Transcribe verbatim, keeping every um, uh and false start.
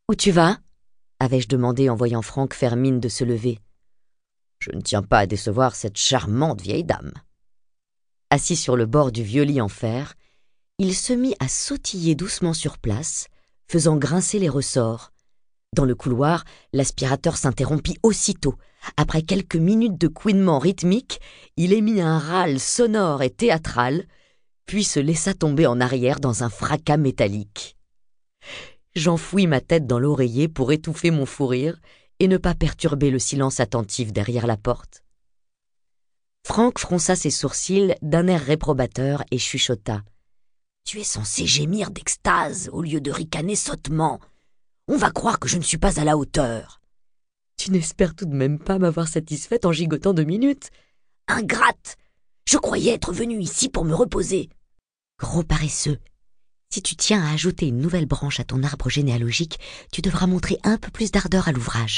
Où tu vas ?» avais-je demandé en voyant Franck faire mine de se lever. « Je ne tiens pas à décevoir cette charmante vieille dame. » Assis sur le bord du vieux lit en fer, il se mit à sautiller doucement sur place, faisant grincer les ressorts. Dans le couloir, l'aspirateur s'interrompit aussitôt. Après quelques minutes de couinement rythmique, il émit un râle sonore et théâtral, puis se laissa tomber en arrière dans un fracas métallique. J'enfouis ma tête dans l'oreiller pour étouffer mon fou rire et ne pas perturber le silence attentif derrière la porte. Franck fronça ses sourcils d'un air réprobateur et chuchota. « Tu es censé gémir d'extase au lieu de ricaner sottement. On va croire que je ne suis pas à la hauteur. »« Tu n'espères tout de même pas m'avoir satisfaite en gigotant deux minutes. »« Ingrate! Je croyais être venu ici pour me reposer. »« Gros paresseux, si tu tiens à ajouter une nouvelle branche à ton arbre généalogique, tu devras montrer un peu plus d'ardeur à l'ouvrage. »